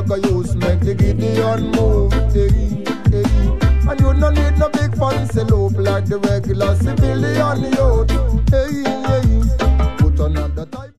go use make the Gideon move. Hey, hey. And you no need no big fancy loop like the regular civilian youth. Hey, hey. Put another type.